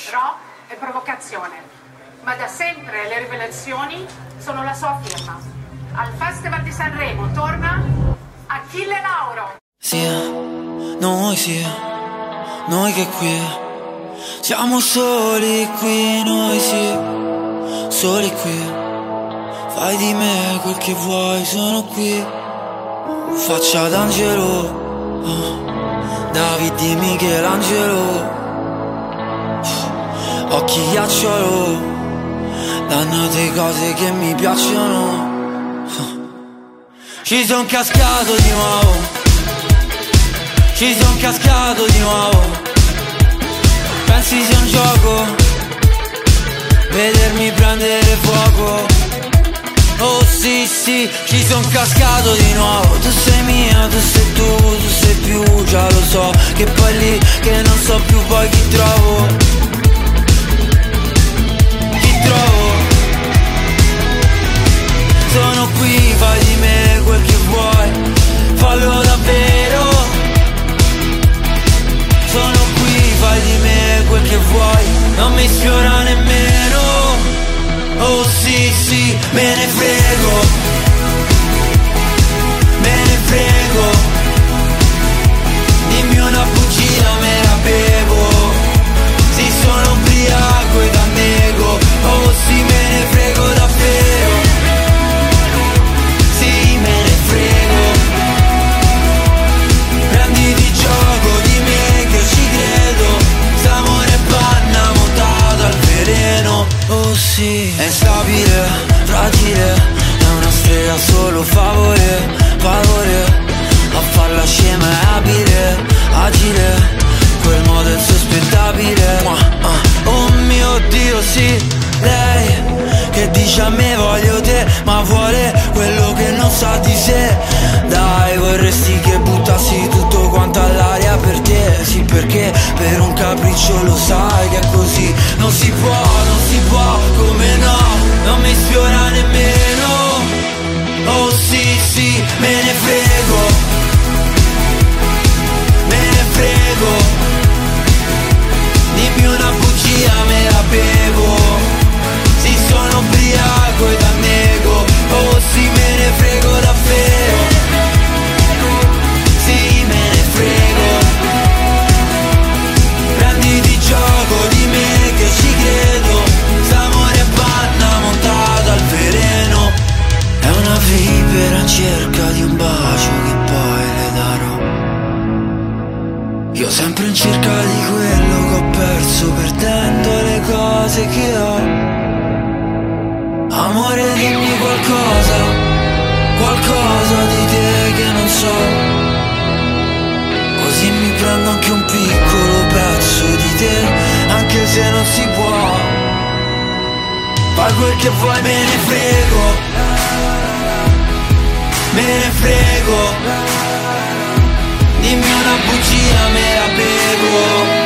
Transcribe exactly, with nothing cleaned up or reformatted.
Ro è provocazione, ma da sempre le rivelazioni sono la sua firma. Al Festival di Sanremo torna Achille Lauro. Sì, noi sì, noi che qui siamo soli qui, noi sì, soli qui. Fai di me quel che vuoi, sono qui. Faccia d'angelo, oh, David di Michelangelo. Occhi ghiacciolo, dannate cose che mi piacciono. Ci son cascato di nuovo, ci son cascato di nuovo. Pensi sia un gioco, vedermi prendere fuoco. Oh sì sì, ci son cascato di nuovo. Tu sei mia, tu sei tu, tu sei più, già lo so. Che poi lì, che non so più poi chi trovo. Chi trovo. Sono qui, fai di me quel che vuoi, fallo davvero. Sono qui, fai di me quel che vuoi, non mi sfiora nemmeno. Oh sì sì, me ne frego, me ne frego. Dimmi una bugia, me la bevo. Sì, sono ubriaco ed annego. Oh sì, me ne frego davvero. Sì, me ne frego. Prenditi gioco di me che ci credo. S'amore panna montato al veleno. Oh sì, è instabile, fragile, è una strega solo favore, favore. A farla scema è abile, agile, quel modo è insospettabile. Oh mio Dio sì, lei che dice a me voglio te, ma vuole quello che non sa di sé. Dai, vorresti che buttassi tutto quanto all'aria per te. Sì, perché per un capriccio lo sai che è così. Non si può, non si può, come no, non mi sfiora nemmeno. Oh sì, sì, me ne frego, me ne frego. Dimmi una bugia, me la bevo. Sì, sono ubriaco ed annego. Oh sì, me ne frego davvero. Sì, me ne frego. Prenditi gioco di me che ci credo. S'amore è panna montata al veleno. È una vipera in cerca di un bacio che poi le darò. Io sempre in cerca di quello che ho perso, perdendo le cose che ho. Amore, dimmi qualcosa, qualcosa di te che non so. Così mi prendo anche un piccolo pezzo di te, anche se non si può. Fai quel che vuoi, me ne frego, me ne frego. Dimmi una bugia, me la bevo.